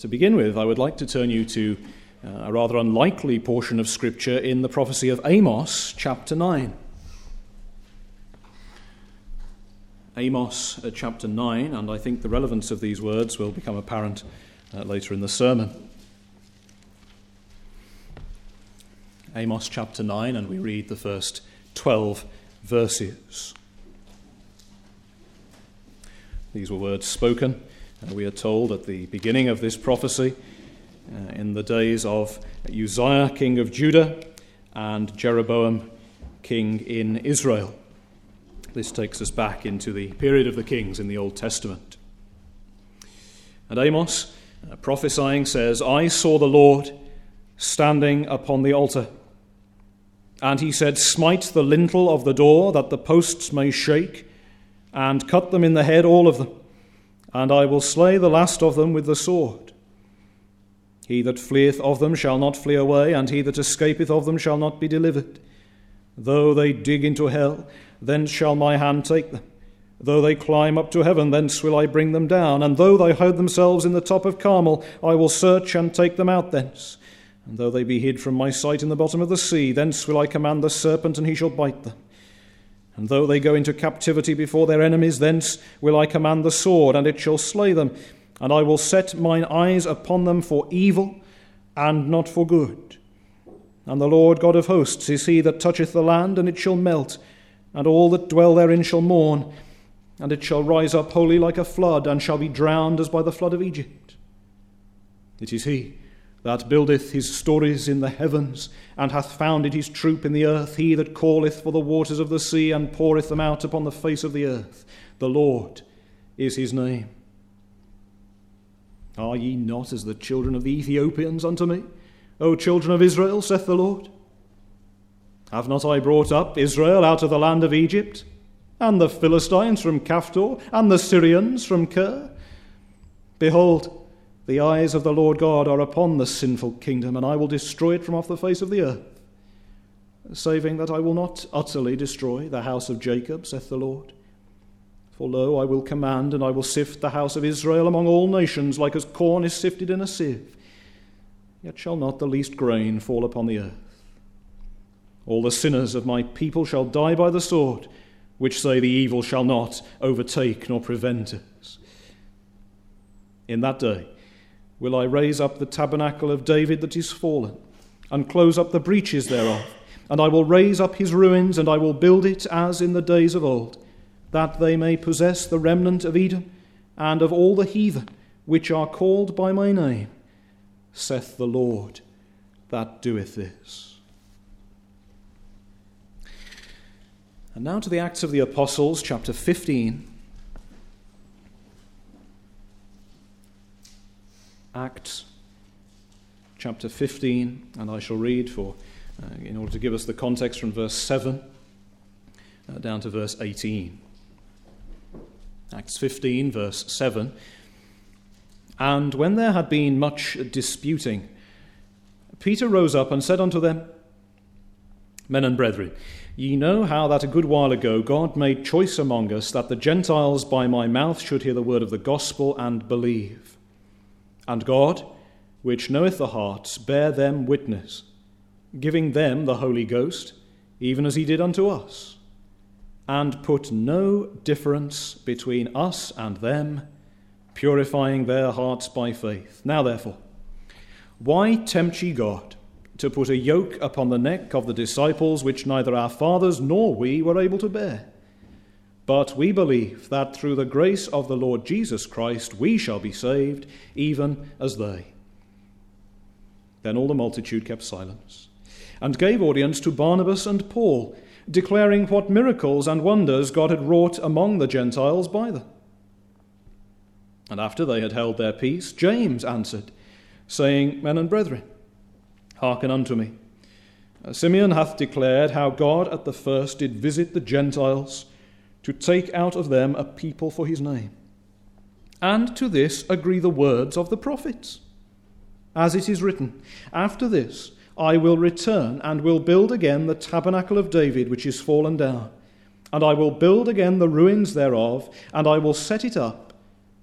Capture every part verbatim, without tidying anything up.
To begin with, I would like to turn you to uh, a rather unlikely portion of Scripture in the prophecy of Amos, chapter nine. Amos, uh, chapter nine, and I think the relevance of these words will become apparent uh, later in the sermon. Amos, chapter nine, and we read the first twelve verses. These were words spoken, uh, we are told, at the beginning of this prophecy, uh, in the days of Uzziah, king of Judah, and Jeroboam, king in Israel. This takes us back into the period of the kings in the Old Testament. And Amos, uh, prophesying, says, I saw the Lord standing upon the altar. And he said, smite the lintel of the door, that the posts may shake, and cut them in the head, all of them, and I will slay the last of them with the sword. He that fleeth of them shall not flee away, and he that escapeth of them shall not be delivered. Though they dig into hell, then shall my hand take them. Though they climb up to heaven, thence will I bring them down. And though they hide themselves in the top of Carmel, I will search and take them out thence. And though they be hid from my sight in the bottom of the sea, thence will I command the serpent, and he shall bite them. And though they go into captivity before their enemies, thence will I command the sword, and it shall slay them. And I will set mine eyes upon them for evil, and not for good. And the Lord God of hosts is he that toucheth the land, and it shall melt, and all that dwell therein shall mourn, and it shall rise up wholly like a flood, and shall be drowned as by the flood of Egypt. It is he that buildeth his stories in the heavens, and hath founded his troop in the earth, he that calleth for the waters of the sea, and poureth them out upon the face of the earth. The Lord is his name. Are ye not as the children of the Ethiopians unto me, O children of Israel, saith the Lord? Have not I brought up Israel out of the land of Egypt, and the Philistines from Caphtor, and the Syrians from Kir? Behold, the eyes of the Lord God are upon the sinful kingdom, and I will destroy it from off the face of the earth, saving that I will not utterly destroy the house of Jacob, saith the Lord. For lo, I will command, and I will sift the house of Israel among all nations, like as corn is sifted in a sieve. Yet shall not the least grain fall upon the earth. All the sinners of my people shall die by the sword, which say the evil shall not overtake nor prevent us. In that day will I raise up the tabernacle of David that is fallen, and close up the breaches thereof, and I will raise up his ruins, and I will build it as in the days of old, that they may possess the remnant of Edom, and of all the heathen which are called by my name, saith the Lord that doeth this. And now to the Acts of the Apostles, chapter fifteen. Acts chapter fifteen, and I shall read for, uh, in order to give us the context, from verse seven uh, down to verse eighteen. Acts fifteen, verse seven. And when there had been much disputing, Peter rose up and said unto them, Men and brethren, ye know how that a good while ago God made choice among us that the Gentiles by my mouth should hear the word of the gospel and believe. And God, which knoweth the hearts, bare them witness, giving them the Holy Ghost, even as he did unto us, and put no difference between us and them, purifying their hearts by faith. Now therefore, why tempt ye God to put a yoke upon the neck of the disciples, which neither our fathers nor we were able to bear? But we believe that through the grace of the Lord Jesus Christ we shall be saved, even as they. Then all the multitude kept silence, and gave audience to Barnabas and Paul, declaring what miracles and wonders God had wrought among the Gentiles by them. And after they had held their peace, James answered, saying, Men and brethren, hearken unto me. Simeon hath declared how God at the first did visit the Gentiles, to take out of them a people for his name. And to this agree the words of the prophets. As it is written, After this I will return, and will build again the tabernacle of David, which is fallen down. And I will build again the ruins thereof, and I will set it up,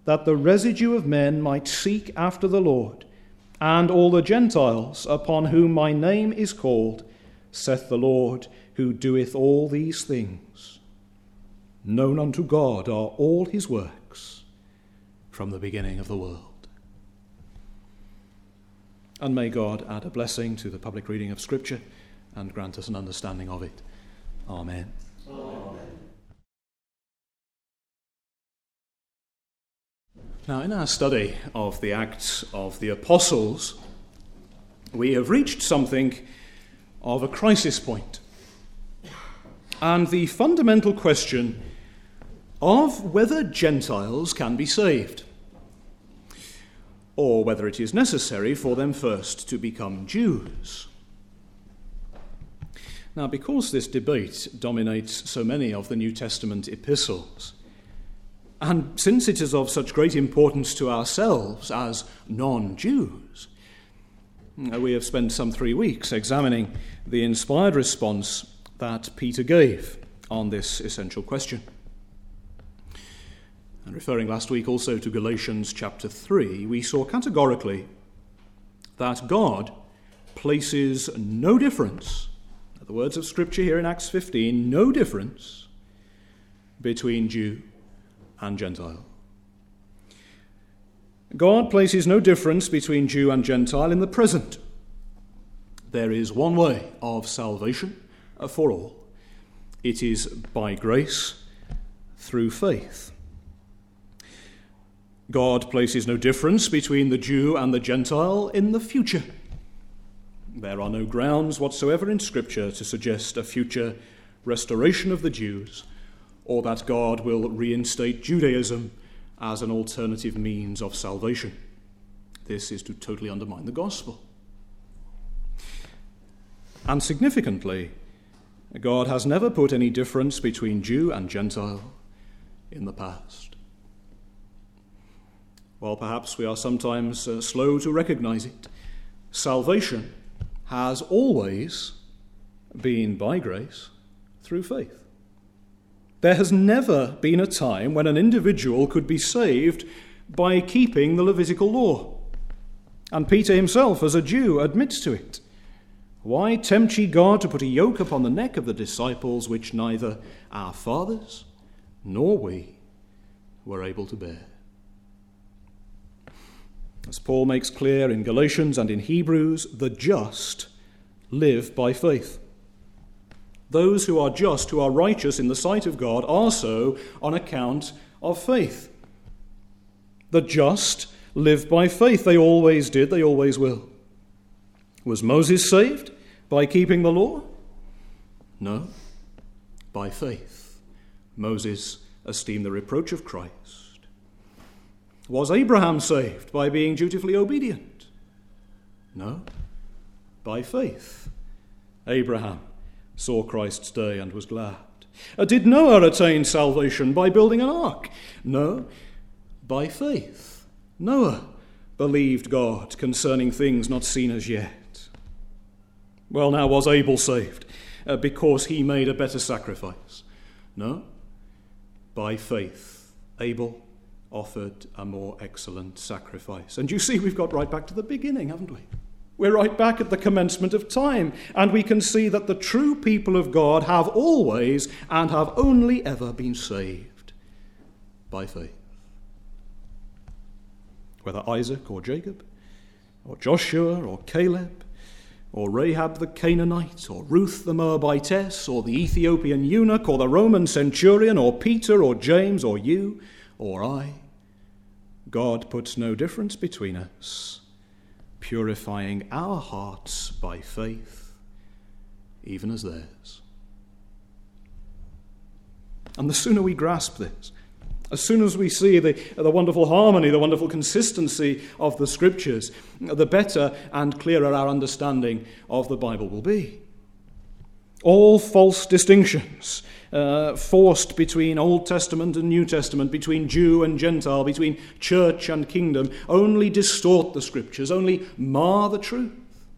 that the residue of men might seek after the Lord, and all the Gentiles upon whom my name is called, saith the Lord, who doeth all these things. Known unto God are all his works from the beginning of the world. And may God add a blessing to the public reading of Scripture and grant us an understanding of it. Amen. Amen. Now, in our study of the Acts of the Apostles, we have reached something of a crisis point. And the fundamental question of whether Gentiles can be saved, or whether it is necessary for them first to become Jews. Now, because this debate dominates so many of the New Testament epistles, and since it is of such great importance to ourselves as non-Jews, we have spent some three weeks examining the inspired response that Peter gave on this essential question. And referring last week also to Galatians chapter three, we saw categorically that God places no difference, the words of Scripture here in Acts fifteen, no difference between Jew and Gentile. God places no difference between Jew and Gentile in the present. There is one way of salvation for all. It is by grace through faith. God places no difference between the Jew and the Gentile in the future. There are no grounds whatsoever in Scripture to suggest a future restoration of the Jews, or that God will reinstate Judaism as an alternative means of salvation. This is to totally undermine the gospel. And significantly, God has never put any difference between Jew and Gentile in the past. While perhaps we are sometimes uh, slow to recognize it, salvation has always been by grace through faith. There has never been a time when an individual could be saved by keeping the Levitical law. And Peter himself, as a Jew, admits to it. Why tempt ye God to put a yoke upon the neck of the disciples which neither our fathers nor we were able to bear? As Paul makes clear in Galatians and in Hebrews, the just live by faith. Those who are just, who are righteous in the sight of God, are so on account of faith. The just live by faith. They always did, they always will. Was Moses saved by keeping the law? No, by faith. Moses esteemed the reproach of Christ. Was Abraham saved by being dutifully obedient? No, by faith. Abraham saw Christ's day and was glad. Uh, did Noah attain salvation by building an ark? No, by faith. Noah believed God concerning things not seen as yet. Well, now, was Abel saved uh, because he made a better sacrifice? No, by faith. Abel offered a more excellent sacrifice. And you see, we've got right back to the beginning, haven't we? We're right back at the commencement of time, and we can see that the true people of God have always and have only ever been saved by faith. Whether Isaac or Jacob, or Joshua or Caleb, or Rahab the Canaanite, or Ruth the Moabitess, or the Ethiopian eunuch, or the Roman centurion, or Peter, or James, or you, or I, God puts no difference between us, purifying our hearts by faith, even as theirs. And the sooner we grasp this, as soon as we see the, the wonderful harmony, the wonderful consistency of the Scriptures, the better and clearer our understanding of the Bible will be. All false distinctions uh, forced between Old Testament and New Testament, between Jew and Gentile, between church and kingdom, only distort the Scriptures, only mar the truth.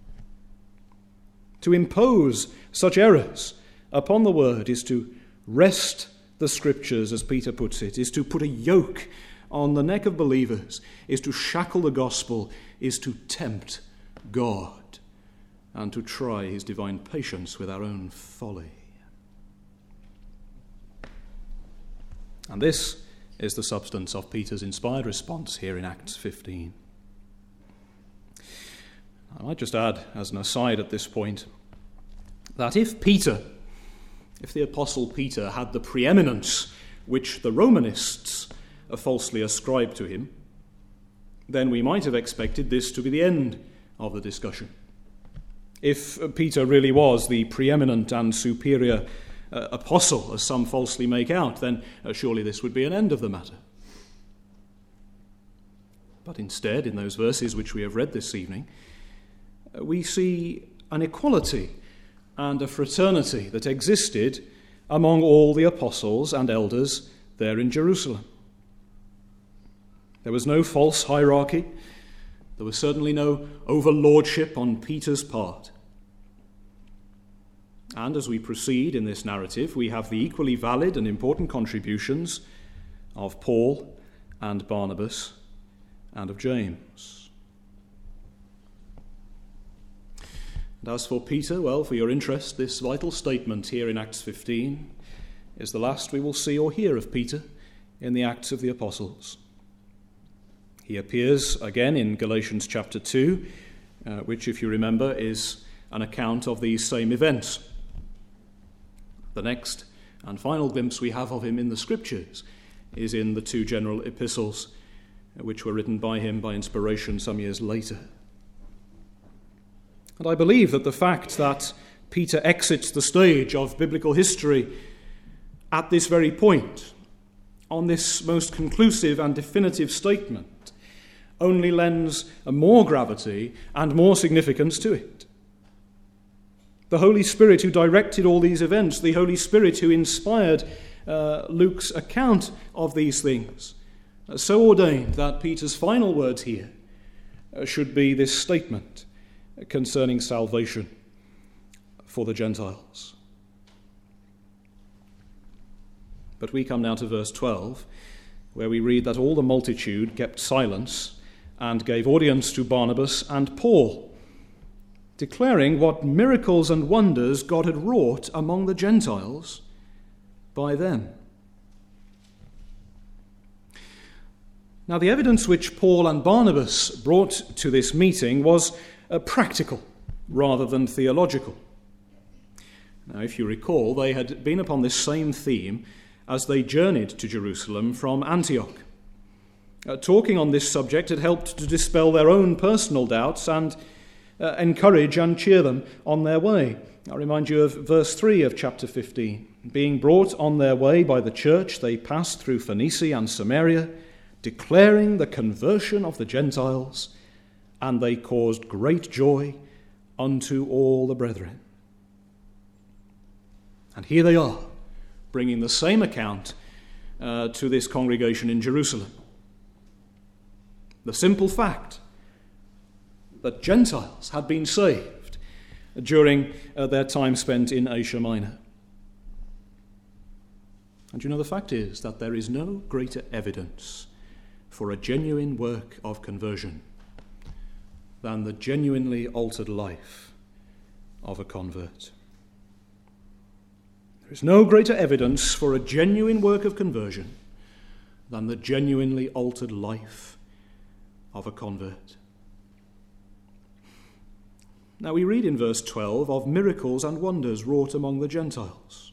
To impose such errors upon the Word is to wrest the Scriptures, as Peter puts it, is to put a yoke on the neck of believers is to shackle the gospel, is to tempt God, and to try his divine patience with our own folly. And this is the substance of Peter's inspired response here in Acts fifteen. I might just add, as an aside at this point, that if Peter, if the Apostle Peter had the preeminence which the Romanists falsely ascribed to him, then we might have expected this to be the end of the discussion. If Peter really was the preeminent and superior uh, apostle, as some falsely make out, then uh, surely this would be an end of the matter. But instead, in those verses which we have read this evening, uh, we see an equality and a fraternity that existed among all the apostles and elders there in Jerusalem. There was no false hierarchy. There was certainly no overlordship on Peter's part. And as we proceed in this narrative, we have the equally valid and important contributions of Paul and Barnabas and of James. And as for Peter, well, for your interest, this vital statement here in Acts fifteen is the last we will see or hear of Peter in the Acts of the Apostles. He appears again in Galatians chapter two, uh, which, if you remember, is an account of these same events. The next and final glimpse we have of him in the Scriptures is in the two general epistles, which were written by him by inspiration some years later. And I believe that the fact that Peter exits the stage of biblical history at this very point, on this most conclusive and definitive statement, only lends a more gravity and more significance to it. The Holy Spirit who directed all these events, the Holy Spirit who inspired uh, Luke's account of these things, uh, so ordained that Peter's final words here uh, should be this statement concerning salvation for the Gentiles. But we come now to verse twelve, where we read that all the multitude kept silence and gave audience to Barnabas and Paul, declaring what miracles and wonders God had wrought among the Gentiles by them. Now, the evidence which Paul and Barnabas brought to this meeting was uh, practical rather than theological. Now, if you recall, they had been upon this same theme as they journeyed to Jerusalem from Antioch. Uh, talking on this subject had helped to dispel their own personal doubts and uh, encourage and cheer them on their way. I remind you of verse three of chapter fifteen. Being brought on their way by the church, they passed through Phoenicia and Samaria, declaring the conversion of the Gentiles, and they caused great joy unto all the brethren. And here they are, bringing the same account uh, to this congregation in Jerusalem. The simple fact that Gentiles had been saved during uh, their time spent in Asia Minor. And you know, the fact is that there is no greater evidence for a genuine work of conversion than the genuinely altered life of a convert. There is no greater evidence for a genuine work of conversion than the genuinely altered life of a convert. Now we read in verse twelve of miracles and wonders wrought among the Gentiles.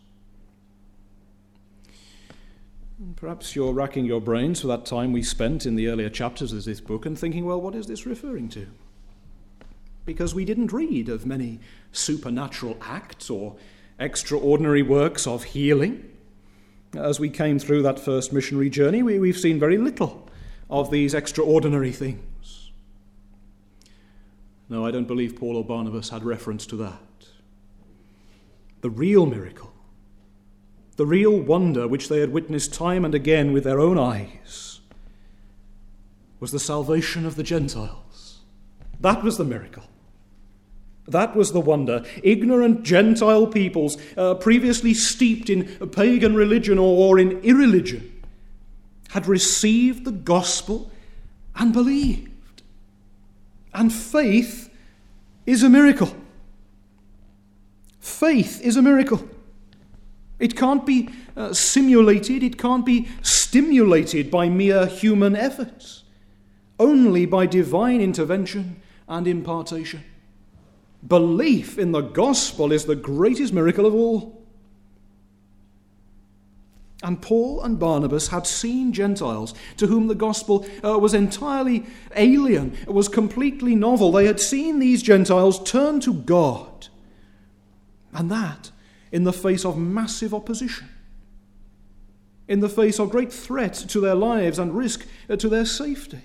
And perhaps you're racking your brains for that time we spent in the earlier chapters of this book and thinking, well, what is this referring to? Because we didn't read of many supernatural acts or extraordinary works of healing. As we came through that first missionary journey, we, we've seen very little of these extraordinary things. No, I don't believe Paul or Barnabas had reference to that. The real miracle, the real wonder which they had witnessed time and again with their own eyes, was the salvation of the Gentiles. That was the miracle. That was the wonder. Ignorant Gentile peoples, uh, previously steeped in pagan religion or, or in irreligion, had received the gospel and believed. And faith is a miracle. Faith is a miracle. It can't be uh, simulated, it can't be stimulated by mere human efforts, only by divine intervention and impartation. Belief in the gospel is the greatest miracle of all. And Paul and Barnabas had seen Gentiles to whom the gospel uh, was entirely alien, it was completely novel. They had seen these Gentiles turn to God, and that in the face of massive opposition, in the face of great threat to their lives and risk to their safety.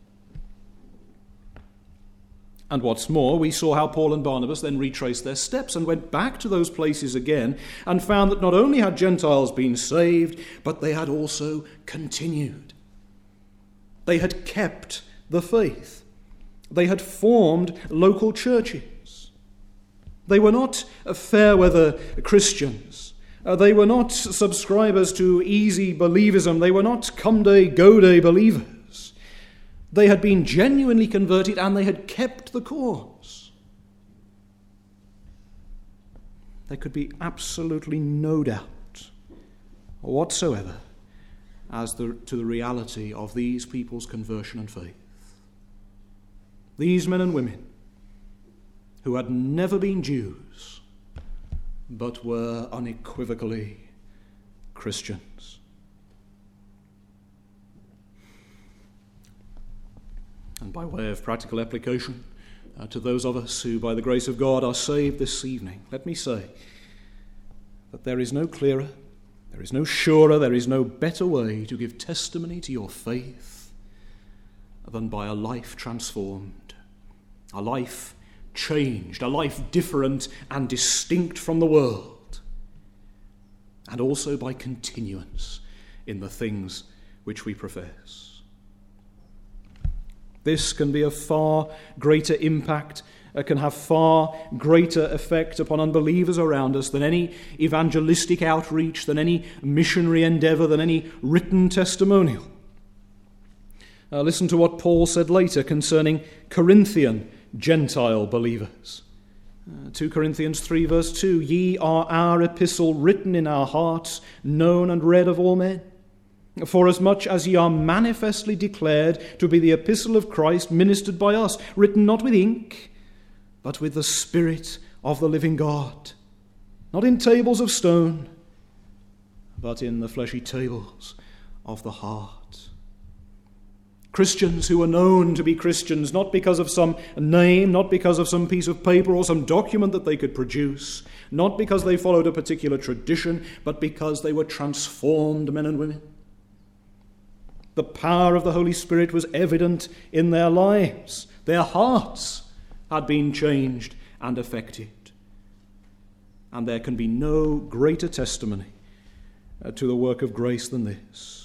And what's more, we saw how Paul and Barnabas then retraced their steps and went back to those places again and found that not only had Gentiles been saved, but they had also continued. They had kept the faith. They had formed local churches. They were not fair-weather Christians. Uh, they were not subscribers to easy believism. They were not come-day, go-day believers. They had been genuinely converted and they had kept the course. There could be absolutely no doubt whatsoever as the, to the reality of these people's conversion and faith. These men and women who had never been Jews, but were unequivocally Christians. And by way of practical application uh, to those of us who, by the grace of God, are saved this evening, let me say that there is no clearer, there is no surer, there is no better way to give testimony to your faith than by a life transformed, a life changed, a life different and distinct from the world, and also by continuance in the things which we profess. This can be of far greater impact, it can have far greater effect upon unbelievers around us than any evangelistic outreach, than any missionary endeavor, than any written testimonial. Uh, listen to what Paul said later concerning Corinthian Gentile believers. Uh, Second Corinthians three verse two, ye are our epistle written in our hearts, known and read of all men. Forasmuch as ye are manifestly declared to be the epistle of Christ ministered by us, written not with ink, but with the Spirit of the living God, not in tables of stone, but in the fleshy tables of the heart. Christians who are known to be Christians, not because of some name, not because of some piece of paper or some document that they could produce, not because they followed a particular tradition, but because they were transformed men and women. The power of the Holy Spirit was evident in their lives. Their hearts had been changed and affected. And there can be no greater testimony to the work of grace than this.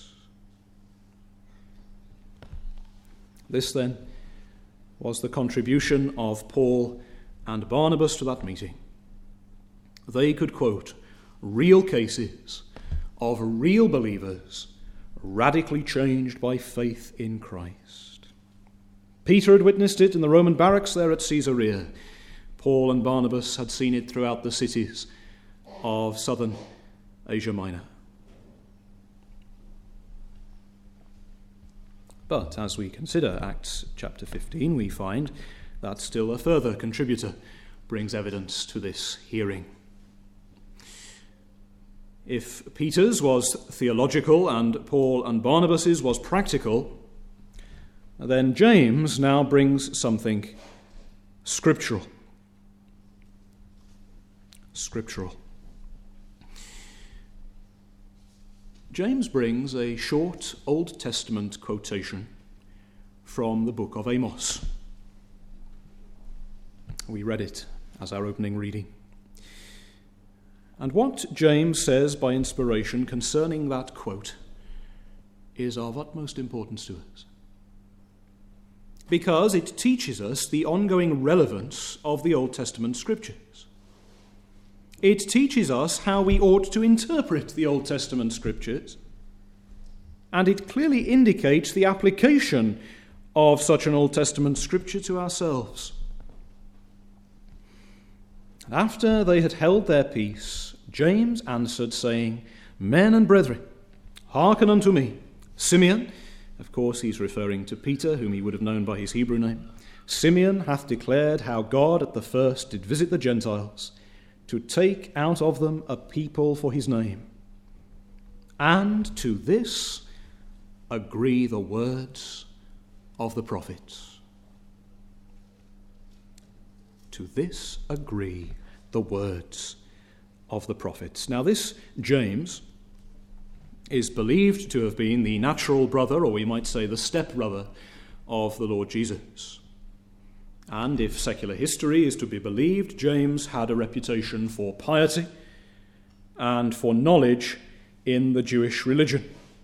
This, then, was the contribution of Paul and Barnabas to that meeting. They could quote real cases of real believers radically changed by faith in Christ. Peter had witnessed it in the Roman barracks there at Caesarea. Paul and Barnabas had seen it throughout the cities of southern Asia Minor. But as we consider Acts chapter fifteen, we find that still a further contributor brings evidence to this hearing. If Peter's was theological and Paul and Barnabas's was practical, then James now brings something scriptural. Scriptural. James brings a short Old Testament quotation from the book of Amos. We read it as our opening reading. And what James says by inspiration concerning that quote is of utmost importance to us, because it teaches us the ongoing relevance of the Old Testament scriptures. It teaches us how we ought to interpret the Old Testament scriptures. and it clearly indicates the application of such an Old Testament scripture to ourselves. And after they had held their peace, James answered, saying, Men and brethren, hearken unto me. Simeon, of course he's referring to Peter, whom he would have known by his Hebrew name, Simeon hath declared how God at the first did visit the Gentiles, to take out of them a people for his name. And to this agree the words of the prophets. To this agree the words of the prophets. Now this James is believed to have been the natural brother, or we might say the stepbrother, of the Lord Jesus. And if secular history is to be believed, James had a reputation for piety and for knowledge in the Jewish religion.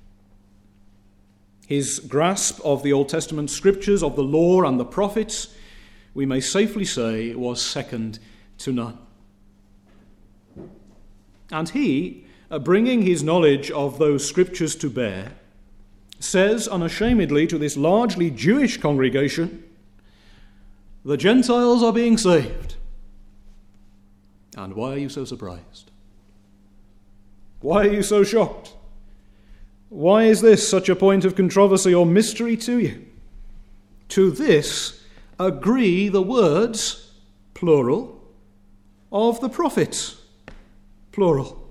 His grasp of the Old Testament scriptures, of the law and the prophets, we may safely say, was second to none. And he, uh, bringing his knowledge of those scriptures to bear, says unashamedly to this largely Jewish congregation, the Gentiles are being saved. And why are you so surprised? Why are you so shocked? Why is this such a point of controversy or mystery to you? To this agree the words, plural, of the prophets, plural.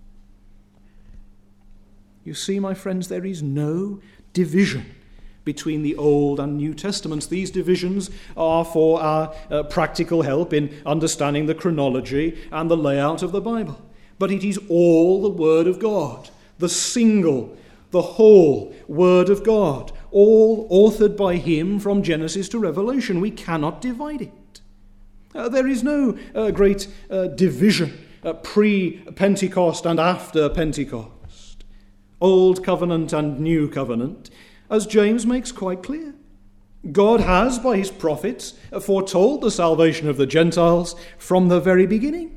You see, my friends, there is no division between the Old and New Testaments. These divisions are for our uh, practical help in understanding the chronology and the layout of the Bible. But it is all the Word of God, the single, the whole Word of God, all authored by him from Genesis to Revelation. We cannot divide it. Uh, there is no uh, great uh, division uh, pre-Pentecost and after Pentecost, Old Covenant and New Covenant, as James makes quite clear. God has, by his prophets, foretold the salvation of the Gentiles from the very beginning.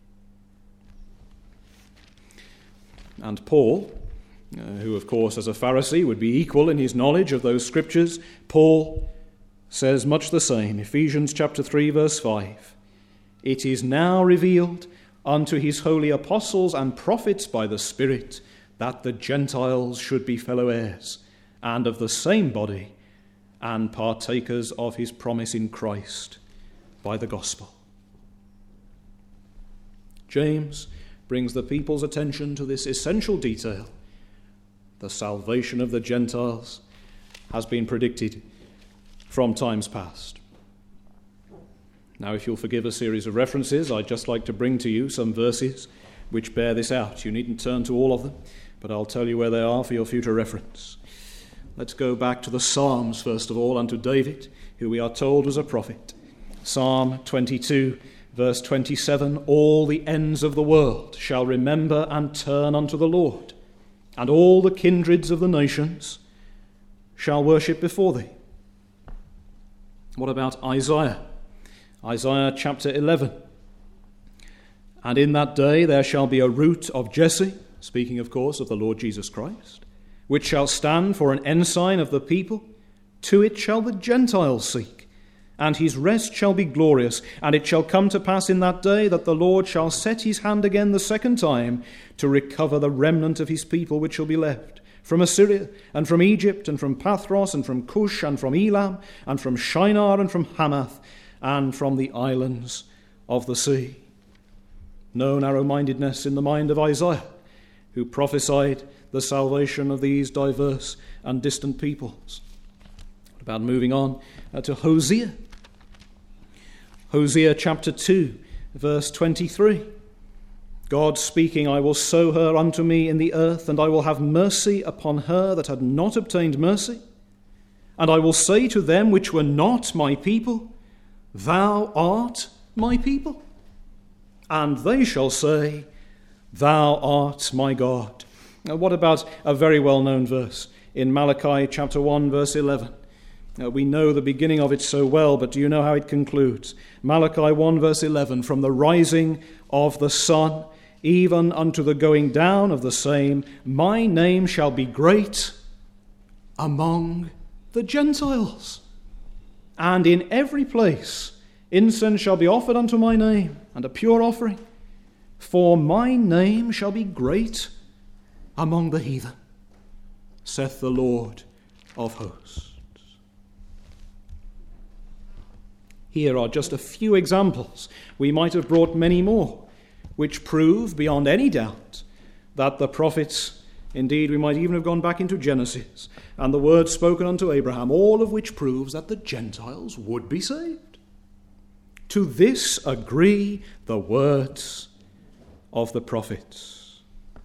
And Paul, uh, who of course as a Pharisee would be equal in his knowledge of those scriptures, Paul says much the same. Ephesians chapter three verse five. It is now revealed unto his holy apostles and prophets by the Spirit that the Gentiles should be fellow heirs and of the same body and partakers of his promise in Christ by the gospel. James brings the people's attention to this essential detail. The salvation of the Gentiles has been predicted from times past. Now, if you'll forgive a series of references, I'd just like to bring to you some verses which bear this out. You needn't turn to all of them, but I'll tell you where they are for your future reference. Let's go back to the Psalms, first of all, and to David, who we are told was a prophet. Psalm twenty-two, verse twenty-seven, all the ends of the world shall remember and turn unto the Lord, and all the kindreds of the nations shall worship before thee. What about Isaiah? Isaiah chapter eleven. And in that day there shall be a root of Jesse, speaking of course of the Lord Jesus Christ, which shall stand for an ensign of the people. To it shall the Gentiles seek, and his rest shall be glorious. And it shall come to pass in that day that the Lord shall set his hand again the second time to recover the remnant of his people which shall be left, from Assyria, and from Egypt, and from Pathros, and from Cush, and from Elam, and from Shinar, and from Hamath, and from the islands of the sea. No narrow-mindedness in the mind of Isaiah, who prophesied the salvation of these diverse and distant peoples. What about moving on uh, to Hosea? Hosea chapter two, verse twenty-three. God speaking, I will sow her unto me in the earth, and I will have mercy upon her that had not obtained mercy. And I will say to them which were not my people, Thou art my people. And they shall say, Thou art my God. Now, what about a very well-known verse in Malachi chapter one, verse eleven? Now, we know the beginning of it so well, but do you know how it concludes? Malachi one, verse eleven, from the rising of the sun, even unto the going down of the same, my name shall be great among the Gentiles. And in every place incense shall be offered unto my name, and a pure offering. For my name shall be great among the heathen, saith the Lord of hosts. Here are just a few examples. We might have brought many more, which prove beyond any doubt that the prophets, indeed we might even have gone back into Genesis, and the word spoken unto Abraham, all of which proves that the Gentiles would be saved. To this agree the words of the prophets.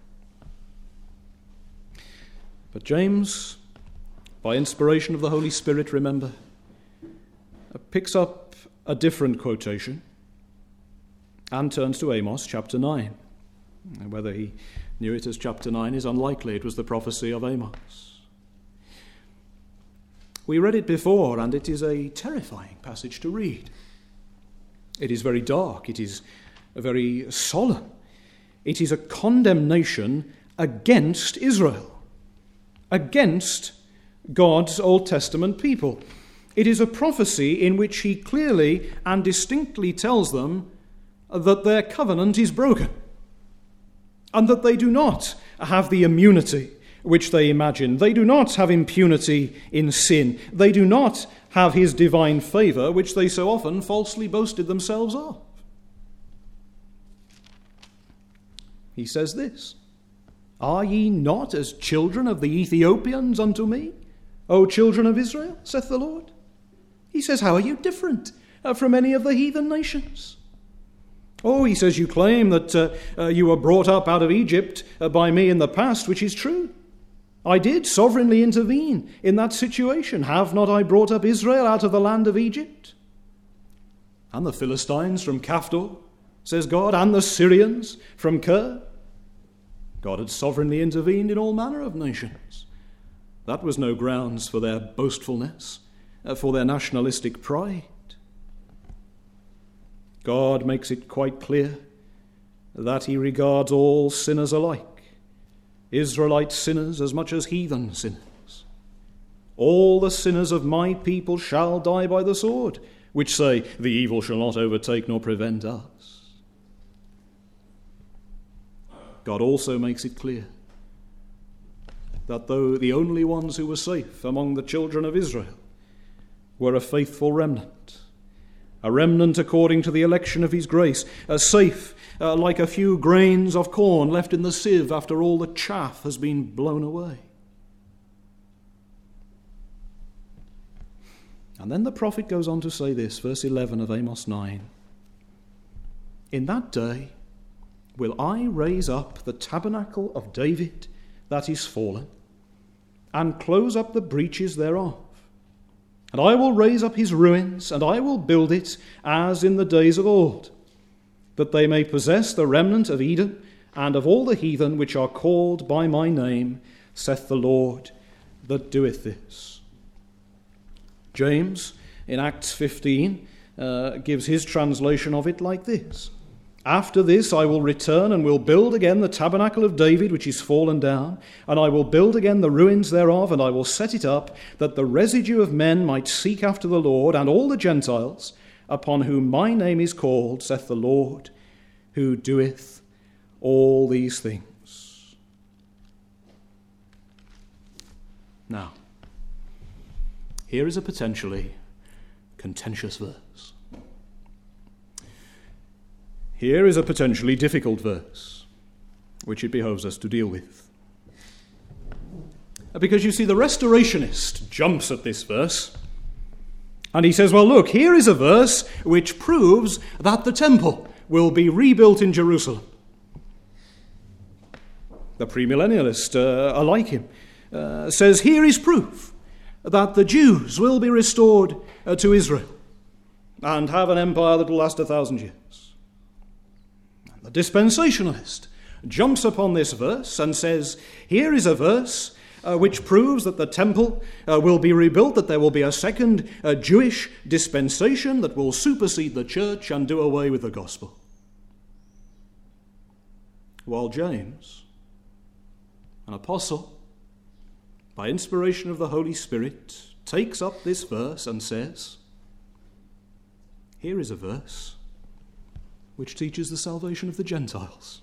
But James, by inspiration of the Holy Spirit, remember, picks up a different quotation and turns to Amos chapter nine. Whether he knew it as chapter nine is unlikely. It was the prophecy of Amos. We read it before, and it is a terrifying passage to read. It is very dark. It is very solemn. It is a condemnation against Israel, against God's Old Testament people. It is a prophecy in which he clearly and distinctly tells them that their covenant is broken and that they do not have the immunity which they imagine. They do not have impunity in sin. They do not have his divine favour, which they so often falsely boasted themselves of. He says this, "Are ye not as children of the Ethiopians unto me, O children of Israel, saith the Lord?" He says, how are you different from any of the heathen nations? Oh, he says, you claim that uh, uh, you were brought up out of Egypt uh, by me in the past, which is true. I did sovereignly intervene in that situation. Have not I brought up Israel out of the land of Egypt? And the Philistines from Caphtor, says God, and the Syrians from Kir. God had sovereignly intervened in all manner of nations. That was no grounds for their boastfulness, uh, for their nationalistic pride. God makes it quite clear that he regards all sinners alike, Israelite sinners as much as heathen sinners. All the sinners of my people shall die by the sword, which say, the evil shall not overtake nor prevent us. God also makes it clear that though the only ones who were safe among the children of Israel were a faithful remnant, a remnant according to the election of his grace, a safe uh, like a few grains of corn left in the sieve after all the chaff has been blown away. And then the prophet goes on to say this, verse eleven of Amos nine. In that day will I raise up the tabernacle of David that is fallen, and close up the breaches thereof. And I will raise up his ruins, and I will build it as in the days of old, that they may possess the remnant of Edom and of all the heathen which are called by my name, saith the Lord that doeth this. James, in Acts fifteen, uh, gives his translation of it like this. After this I will return and will build again the tabernacle of David which is fallen down, and I will build again the ruins thereof, and I will set it up, that the residue of men might seek after the Lord, and all the Gentiles, upon whom my name is called, saith the Lord, who doeth all these things. Now, here is a potentially contentious verse. Here is a potentially difficult verse, which it behoves us to deal with. Because you see, the restorationist jumps at this verse, and he says, well, look, here is a verse which proves that the temple will be rebuilt in Jerusalem. The premillennialist, uh, alike him, uh, says, here is proof that the Jews will be restored uh, to Israel and have an empire that will last a thousand years. The dispensationalist jumps upon this verse and says, here is a verse uh, which proves that the temple uh, will be rebuilt, that there will be a second uh, Jewish dispensation that will supersede the church and do away with the gospel. While James, an apostle, by inspiration of the Holy Spirit, takes up this verse and says, here is a verse which teaches the salvation of the Gentiles.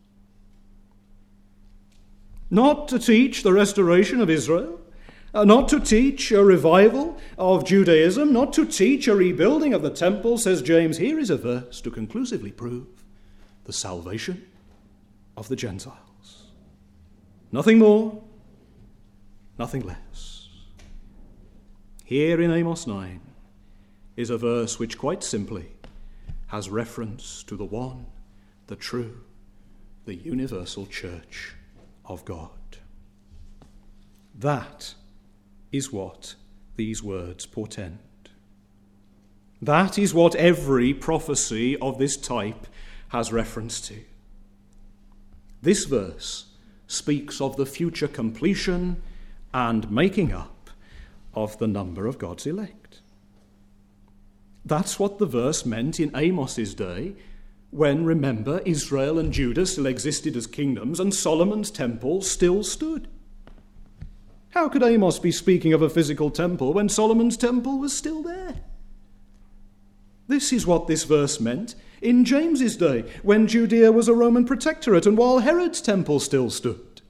Not to teach the restoration of Israel, uh, not to teach a revival of Judaism, not to teach a rebuilding of the temple, says James, here is a verse to conclusively prove the salvation of the Gentiles. Nothing more, nothing less. Here in Amos nine is a verse which quite simply has reference to the one, the true, the universal church of God. That is what these words portend. That is what every prophecy of this type has reference to. This verse speaks of the future completion and making up of the number of God's elect. That's what the verse meant in Amos's day when, remember, Israel and Judah still existed as kingdoms and Solomon's temple still stood. How could Amos be speaking of a physical temple when Solomon's temple was still there? This is what this verse meant in James's day when Judea was a Roman protectorate and while Herod's temple still stood.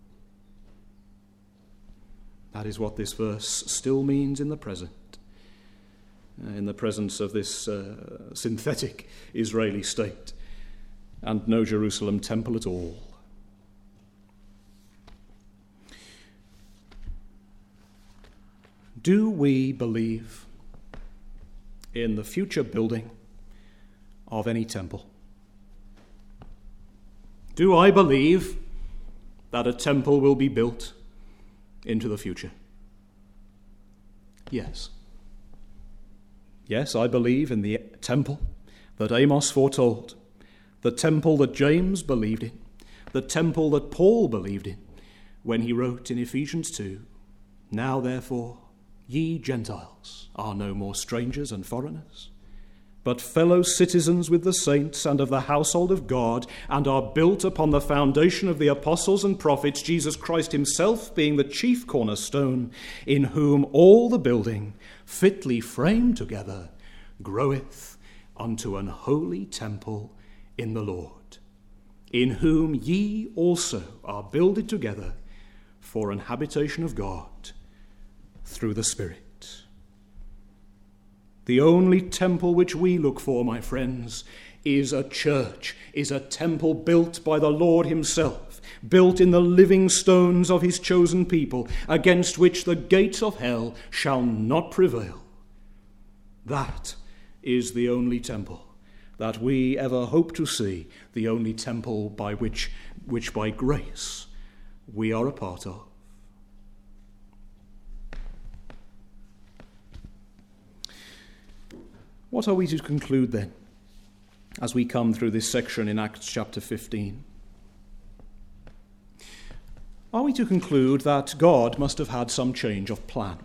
That is what this verse still means in the present. In the presence of this uh, synthetic Israeli state and no Jerusalem temple at all. Do we believe in the future building of any temple? Do I believe that a temple will be built into the future? Yes. Yes, I believe in the temple that Amos foretold, the temple that James believed in, the temple that Paul believed in when he wrote in Ephesians two, now therefore ye Gentiles are no more strangers and foreigners, but fellow citizens with the saints and of the household of God, and are built upon the foundation of the apostles and prophets, Jesus Christ himself being the chief cornerstone, in whom all the building, fitly framed together, groweth unto an holy temple in the Lord, in whom ye also are builded together for an habitation of God through the Spirit. The only temple which we look for, my friends, is a church, is a temple built by the Lord himself, built in the living stones of his chosen people, against which the gates of hell shall not prevail. That is the only temple that we ever hope to see, the only temple by which, which by grace we are a part of. What are we to conclude then, as we come through this section in Acts chapter fifteen? Are we to conclude that God must have had some change of plan?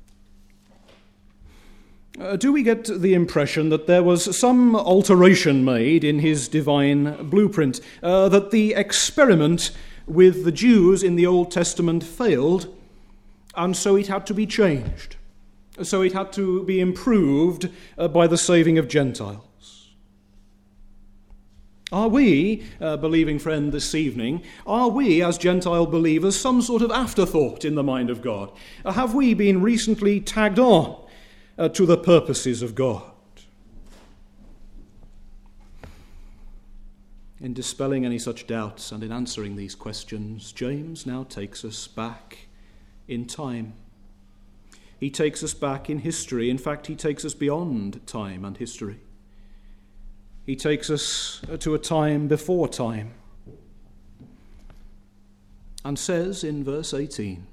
Uh, do we get the impression that there was some alteration made in his divine blueprint, uh, that the experiment with the Jews in the Old Testament failed, and so it had to be changed? So it had to be improved uh, by the saving of Gentiles. Are we, uh, believing friend this evening, are we as Gentile believers some sort of afterthought in the mind of God? Uh, have we been recently tagged on uh, to the purposes of God? In dispelling any such doubts and in answering these questions, James now takes us back in time. He takes us back in history. In fact, he takes us beyond time and history. He takes us to a time before time and says in verse eighteen,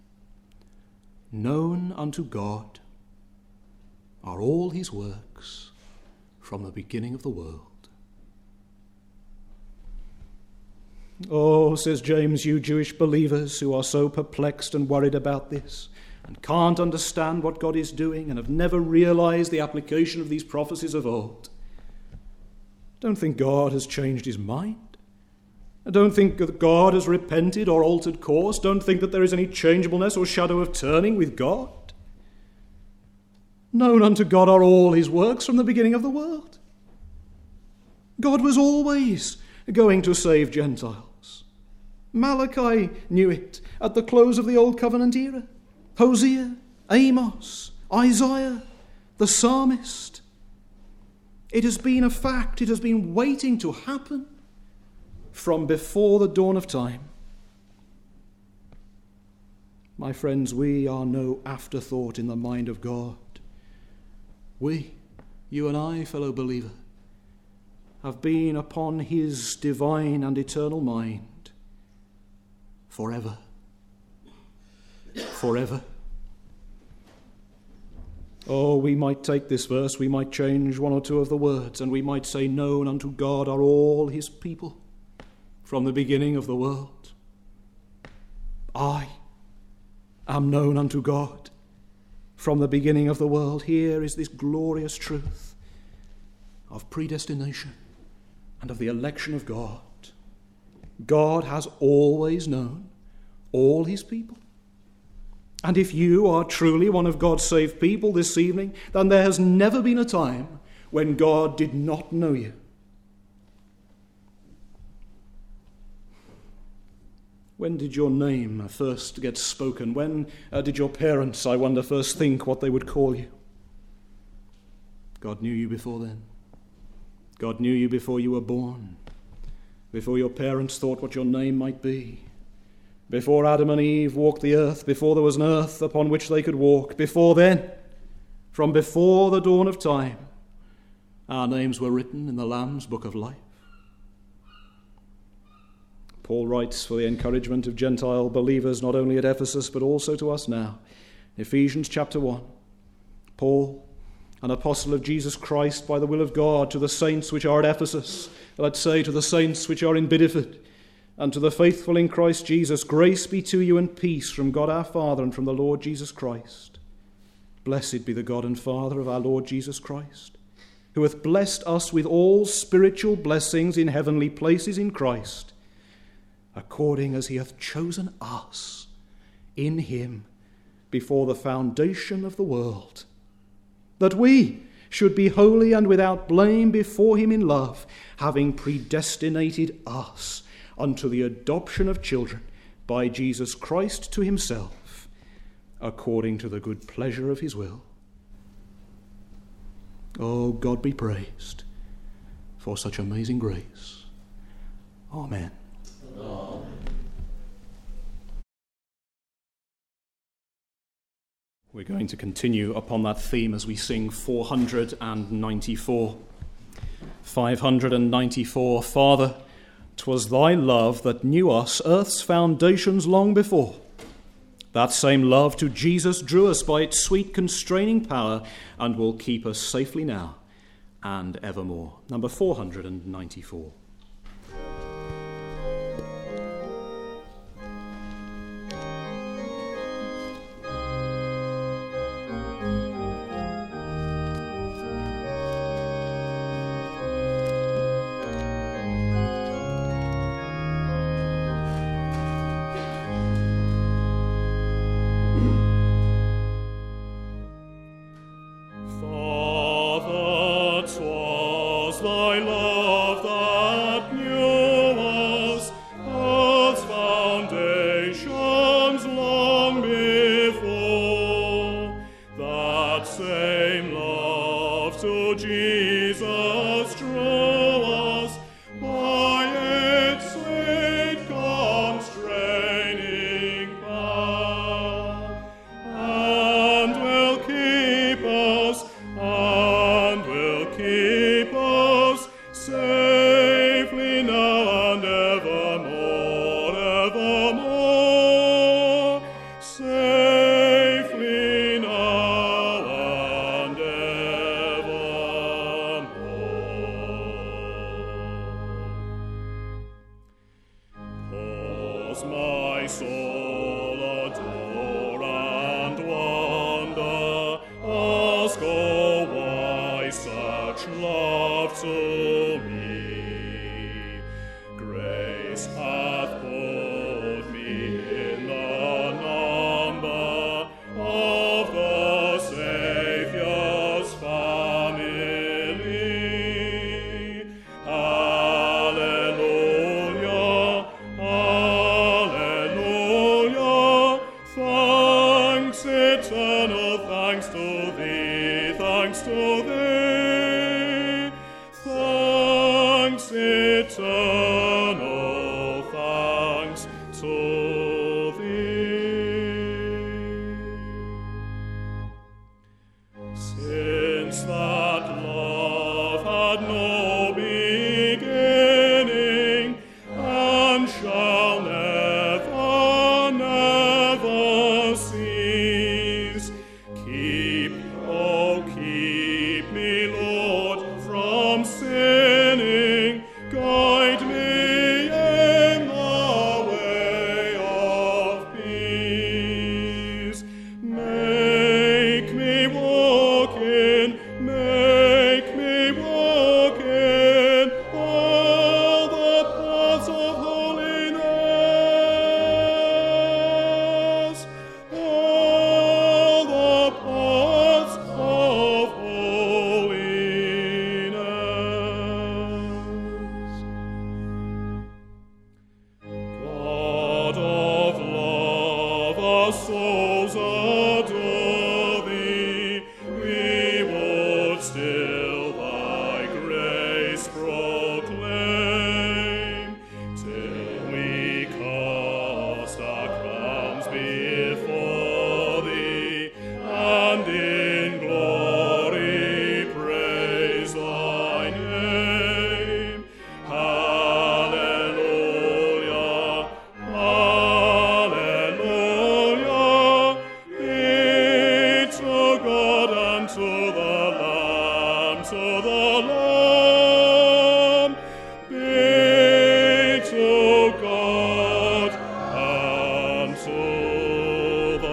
known unto God are all his works from the beginning of the world. Oh, says James, you Jewish believers who are so perplexed and worried about this, and can't understand what God is doing and have never realized the application of these prophecies of old. Don't think God has changed his mind. Don't think that God has repented or altered course. Don't think that there is any changeableness or shadow of turning with God. Known unto God are all his works from the beginning of the world. God was always going to save Gentiles. Malachi knew it at the close of the Old Covenant era. Hosea, Amos, Isaiah, the psalmist. It has been a fact. It has been waiting to happen from before the dawn of time. My friends, we are no afterthought in the mind of God. We, you and I, fellow believer, have been upon his divine and eternal mind forever. Forever. Oh, we might take this verse, we might change one or two of the words, and we might say, known unto God are all his people from the beginning of the world. I am known unto God from the beginning of the world. Here is this glorious truth of predestination and of the election of God. God has always known all his people. And if you are truly one of God's saved people this evening, then there has never been a time when God did not know you. When did your name first get spoken? When uh, did your parents, I wonder, first think what they would call you? God knew you before then. God knew you before you were born, before your parents thought what your name might be, before Adam and Eve walked the earth, before there was an earth upon which they could walk. Before then, from before the dawn of time, our names were written in the Lamb's book of life. Paul writes for the encouragement of Gentile believers not only at Ephesus but also to us now. Ephesians chapter one. Paul, an apostle of Jesus Christ by the will of God, to the saints which are at Ephesus, let's say to the saints which are in Bideford, and to the faithful in Christ Jesus, grace be to you and peace from God our Father and from the Lord Jesus Christ. Blessed be the God and Father of our Lord Jesus Christ, who hath blessed us with all spiritual blessings in heavenly places in Christ, according as he hath chosen us in him before the foundation of the world, that we should be holy and without blame before him in love, having predestinated us unto the adoption of children by Jesus Christ to himself, according to the good pleasure of his will. Oh, God be praised for such amazing grace. Amen. Amen. We're going to continue upon that theme as we sing four hundred ninety-four. five hundred ninety-four. Father, 'twas thy love that knew us earth's foundations long before. That same love to Jesus drew us by its sweet constraining power and will keep us safely now and evermore. Number four hundred ninety-four. Grace thanks to thee, thanks eternal thanks to thee. Since that love had no beginning, and shall never, never cease, keep, oh keep me, Lord, from sinning, guide me in the way of peace. Make me walk in, make me walk in all the paths of holiness, all the paths of holiness. God of love, our souls adore thee. We would still thy grace proclaim, till we cast our crowns before thee, and in glory praise thy name. Hallelujah, hallelujah, be to God and to the Lamb, to the Lamb, be to God and to the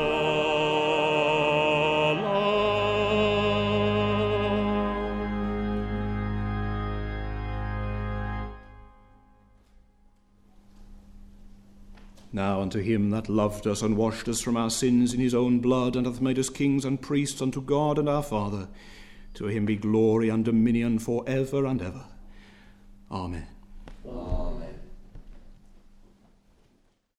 Lamb. Now unto him that loved us and washed us from our sins in his own blood, and hath made us kings and priests unto God and our Father, to him be glory and dominion for ever and ever. Amen. Amen.